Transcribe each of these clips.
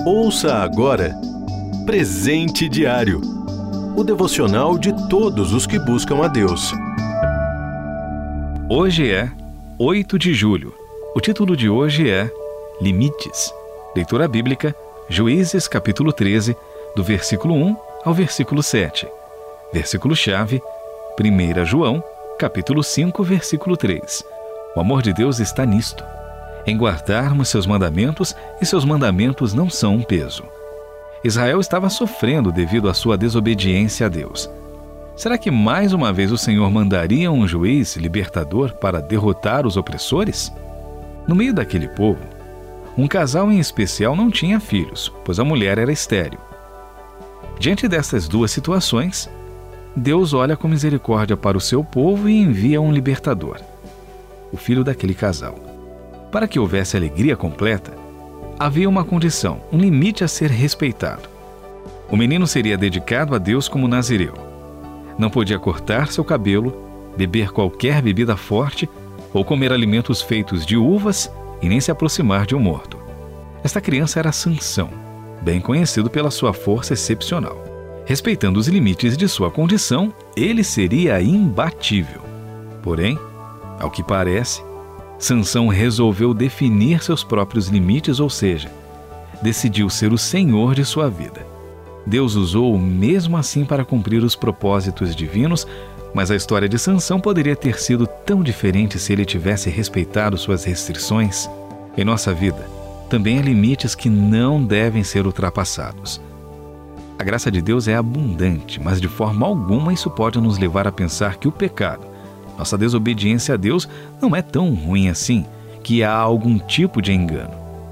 Ouça agora Presente Diário, o devocional de todos os que buscam a Deus. Hoje é 8 de julho. O título de hoje é Limites. Leitura bíblica, Juízes capítulo 13, do versículo 1 ao versículo 7. Versículo-chave, 1 João, capítulo 5, versículo 3. O amor de Deus está nisto, em guardarmos seus mandamentos, e seus mandamentos não são um peso. Israel estava sofrendo devido à sua desobediência a Deus. Será que mais uma vez o Senhor mandaria um juiz libertador para derrotar os opressores? No meio daquele povo, um casal em especial não tinha filhos, pois a mulher era estéril. Diante dessas duas situações, Deus olha com misericórdia para o seu povo e envia um libertador, o filho daquele casal. Para que houvesse alegria completa, havia uma condição, um limite a ser respeitado. O menino seria dedicado a Deus como nazireu. Não podia cortar seu cabelo, beber qualquer bebida forte ou comer alimentos feitos de uvas e nem se aproximar de um morto. Esta criança era Sansão, bem conhecido pela sua força excepcional. Respeitando os limites de sua condição, ele seria imbatível. Porém, ao que parece, Sansão resolveu definir seus próprios limites, ou seja, decidiu ser o senhor de sua vida. Deus usou-o mesmo assim para cumprir os propósitos divinos, mas a história de Sansão poderia ter sido tão diferente se ele tivesse respeitado suas restrições. Em nossa vida, também há limites que não devem ser ultrapassados. A graça de Deus é abundante, mas de forma alguma isso pode nos levar a pensar que o pecado, nossa desobediência a Deus, não é tão ruim assim, que há algum tipo de engano.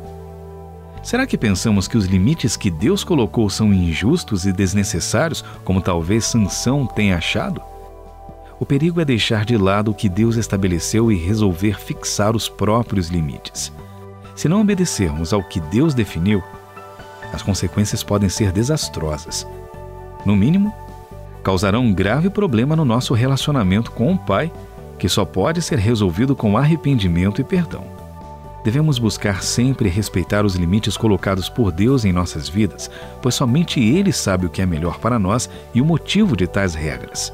Será que pensamos que os limites que Deus colocou são injustos e desnecessários, como talvez Sansão tenha achado? O perigo é deixar de lado o que Deus estabeleceu e resolver fixar os próprios limites. Se não obedecermos ao que Deus definiu, as consequências podem ser desastrosas. No mínimo, causarão um grave problema no nosso relacionamento com o Pai, que só pode ser resolvido com arrependimento e perdão. Devemos buscar sempre respeitar os limites colocados por Deus em nossas vidas, pois somente Ele sabe o que é melhor para nós e o motivo de tais regras.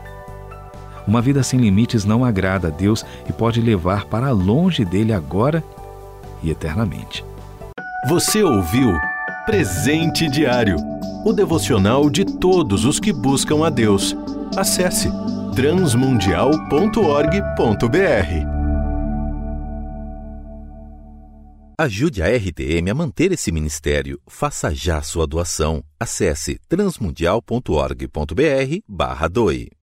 Uma vida sem limites não agrada a Deus e pode levar para longe dele agora e eternamente. Você ouviu Presente Diário, o devocional de todos os que buscam a Deus. Acesse transmundial.org.br. Ajude a RTM a manter esse ministério. Faça já sua doação. Acesse transmundial.org.br/doe.